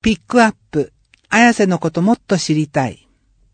ピックアップ、綾瀬のこともっと知りたい。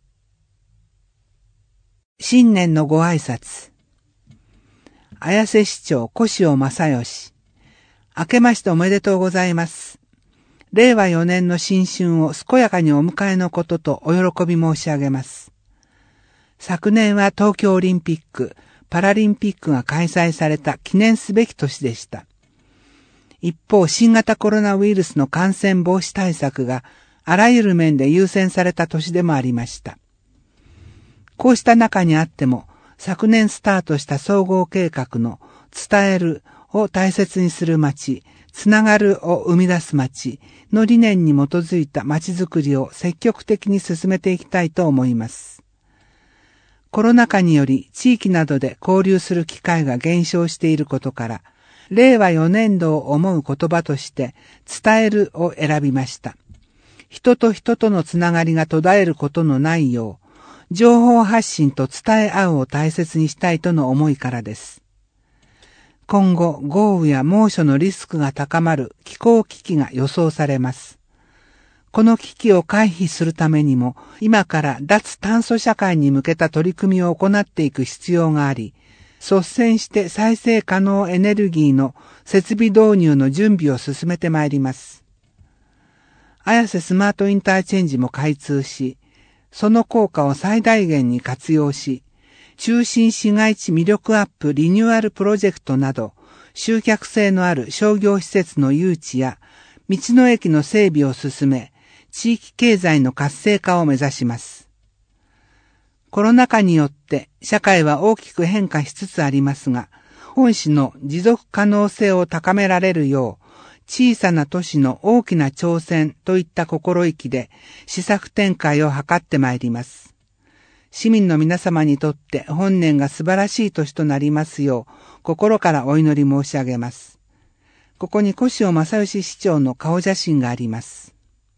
新年のご挨拶。綾瀬市長小塩正義。明けましておめでとうございます。令和4年の新春を健やかにお迎えのこととお喜び申し上げます。昨年は東京オリンピック、パラリンピックが開催された記念すべき年でした。一方、新型コロナウイルスの感染防止対策があらゆる面で優先された年でもありました。こうした中にあっても、昨年スタートした総合計画の伝えるを大切にする街、つながるを生み出す街の理念に基づいた街づくりを積極的に進めていきたいと思います。コロナ禍により地域などで交流する機会が減少していることから、令和4年度を思う言葉として伝えるを選びました。人と人とのつながりが途絶えることのないよう、情報発信と伝え合うを大切にしたいとの思いからです。今後、豪雨や猛暑のリスクが高まる気候危機が予想されます。この危機を回避するためにも、今から脱炭素社会に向けた取り組みを行っていく必要があり、率先して再生可能エネルギーの設備導入の準備を進めてまいります。綾瀬スマートインターチェンジも開通し、その効果を最大限に活用し、中心市街地魅力アップリニューアルプロジェクトなど、集客性のある商業施設の誘致や、道の駅の整備を進め、地域経済の活性化を目指します。コロナ禍によって社会は大きく変化しつつありますが、本市の持続可能性を高められるよう、小さな都市の大きな挑戦といった心意気で施策展開を図ってまいります。市民の皆様にとって本年が素晴らしい年となりますよう、心からお祈り申し上げます。ここに小塩正義市長の顔写真があります。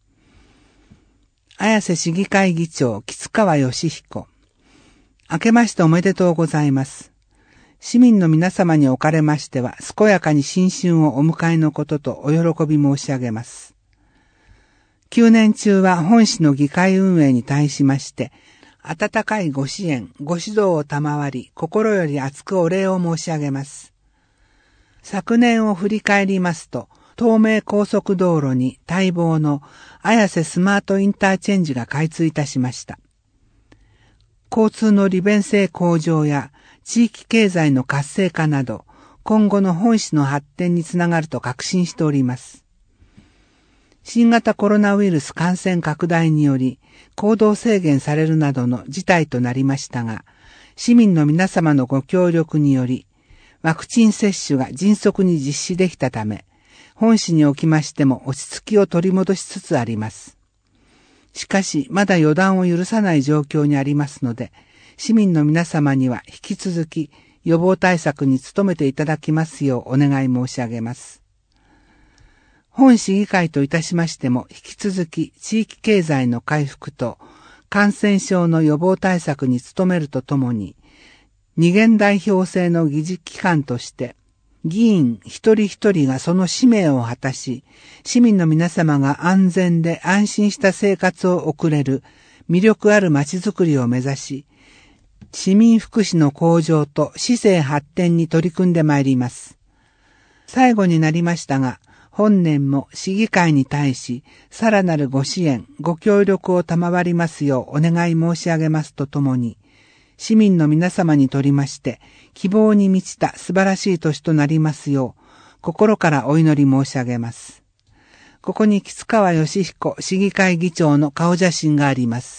綾瀬市議会議長、吉川義彦。明けましておめでとうございます。市民の皆様におかれましては、健やかに新春をお迎えのこととお喜び申し上げます。9年中は本市の議会運営に対しまして、温かいご支援、ご指導を賜り、心より厚くお礼を申し上げます。昨年を振り返りますと、東名高速道路に待望の綾瀬スマートインターチェンジが開通いたしました。交通の利便性向上や地域経済の活性化など、今後の本市の発展につながると確信しております。新型コロナウイルス感染拡大により、行動制限されるなどの事態となりましたが、市民の皆様のご協力により、ワクチン接種が迅速に実施できたため、本市におきましても落ち着きを取り戻しつつあります。しかし、まだ予断を許さない状況にありますので、市民の皆様には引き続き予防対策に努めていただきますようお願い申し上げます。本市議会といたしましても、引き続き地域経済の回復と感染症の予防対策に努めるとともに、二元代表制の議事機関として、議員一人一人がその使命を果たし、市民の皆様が安全で安心した生活を送れる魅力ある街づくりを目指し、市民福祉の向上と市政発展に取り組んでまいります。最後になりましたが、本年も市議会に対し、さらなるご支援、ご協力を賜りますようお願い申し上げますとともに、市民の皆様にとりまして、希望に満ちた素晴らしい年となりますよう、心からお祈り申し上げます。ここに吉川義彦市議会議長の顔写真があります。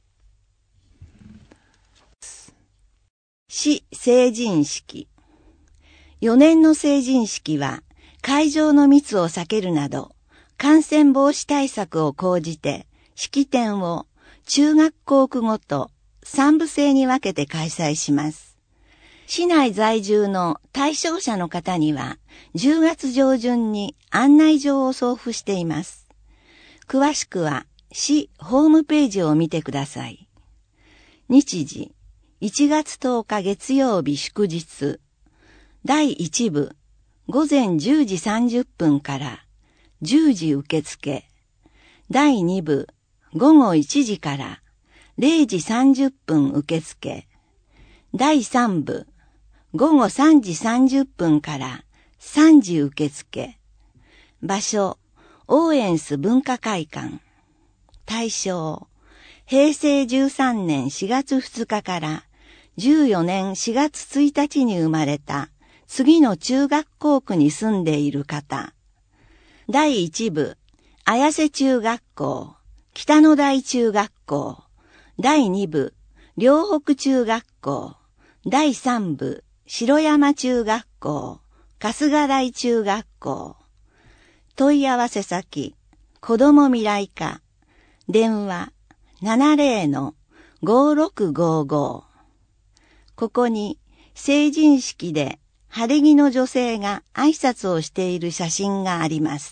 市成人式。4年の成人式は、会場の密を避けるなど、感染防止対策を講じて、式典を中学校区ごと3部制に分けて開催します。市内在住の対象者の方には、10月上旬に案内状を送付しています。詳しくは、市ホームページを見てください。日時、1月10日月曜日祝日。第1部、午前10時30分から10時受付。 第2部午後1時から0時30分受付。第3部午後3時30分から3時受付。場所、オーエンス文化会館。対象、平成13年4月2日から14年4月1日に生まれた次の中学校区に住んでいる方。第1部、綾瀬中学校、北野台中学校。第2部、両北中学校。第3部、城山中学校、春日台中学校。問い合わせ先、子ども未来課。電話、70-5655。ここに、成人式で晴れ着の女性が挨拶をしている写真があります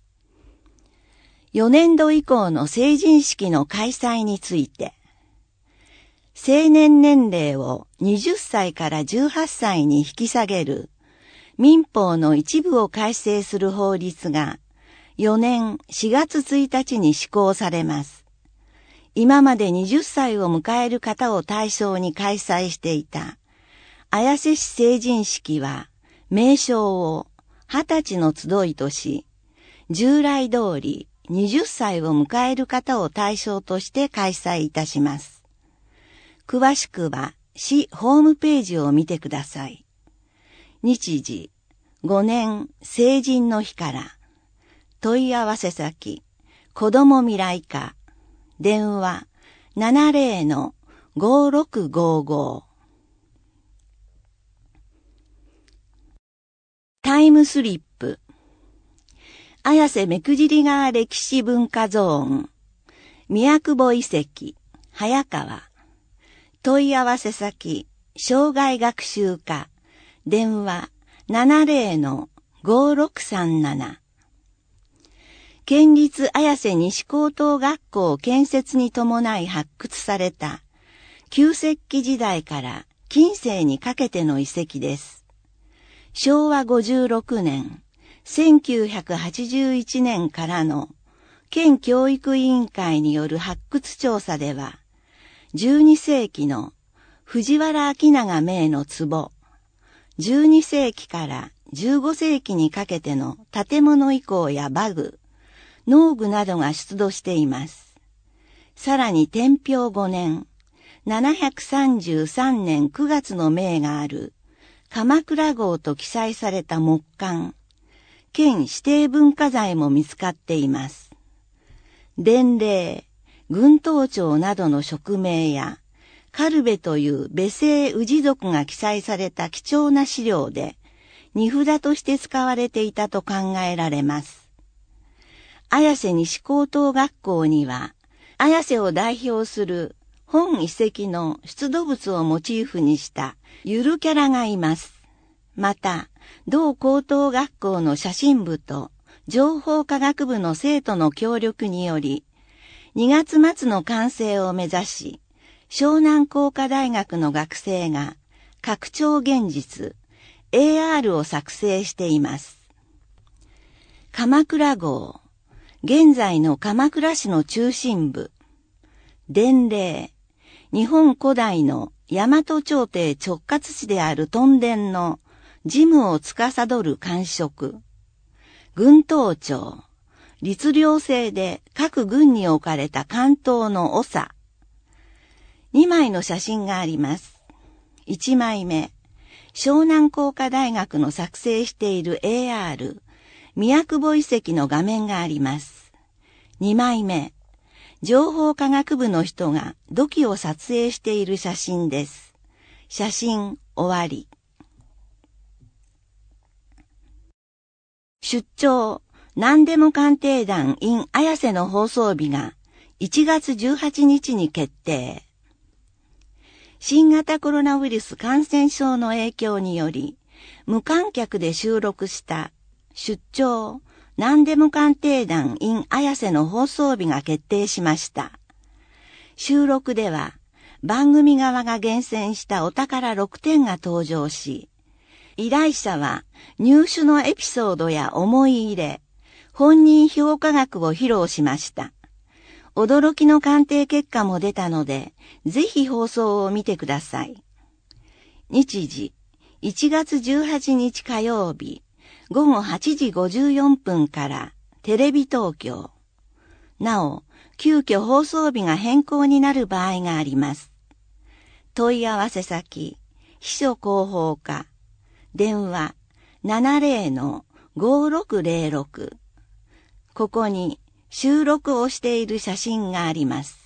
。4年度以降の成人式の開催について、成年年齢を20歳から18歳に引き下げる民法の一部を改正する法律が4年4月1日に施行されます。今まで20歳を迎える方を対象に開催していた綾瀬市成人式は名称を20歳の集いとし、従来通り20歳を迎える方を対象として開催いたします。詳しくは市ホームページを見てください。日時、5年成人の日から。問い合わせ先、子ども未来課。電話、70-5655。タイムスリップ。綾瀬目久尻川歴史文化ゾーン。宮久保遺跡、早川。問い合わせ先、障害学習課。電話、70-5637。県立綾瀬西高等学校建設に伴い発掘された旧石器時代から近世にかけての遺跡です。昭和56年、1981年からの県教育委員会による発掘調査では、12世紀の藤原明長名の壺、12世紀から15世紀にかけての建物遺構や馬具、農具などが出土しています。さらに天平5年、733年9月の銘がある鎌倉号と記載された木簡、県指定文化財も見つかっています。伝令、軍刀帳などの職名や、カルベというベ姓氏族が記載された貴重な資料で、荷札として使われていたと考えられます。綾瀬西高等学校には、綾瀬を代表する本遺跡の出土物をモチーフにしたゆるキャラがいます。また、同高等学校の写真部と情報科学部の生徒の協力により、2月末の完成を目指し、湘南工科大学の学生が拡張現実 AR を作成しています。鎌倉号、現在の鎌倉市の中心部。伝令、日本古代の大和朝廷直轄地である屯田の事務を司る官職。軍刀帳、律令制で各軍に置かれた関東の長。2枚の写真があります。1枚目、湘南工科大学の作成している AR、宮久保遺跡の画面があります。2枚目、情報科学部の人が土器を撮影している写真です。写真終わり。出張、何でも鑑定団 in 綾瀬の放送日が1月18日に決定。新型コロナウイルス感染症の影響により、無観客で収録した出張、何でも鑑定団 in 綾瀬の放送日が決定しました。収録では番組側が厳選したお宝6点が登場し、依頼者は入手のエピソードや思い入れ、本人評価額を披露しました。 驚きの鑑定結果も出たので、ぜひ放送を見てください。日時、1月18日火曜日、午後8時54分からテレビ東京。なお、急遽放送日が変更になる場合があります。問い合わせ先、秘書広報課、電話 70-5606。ここに収録をしている写真があります。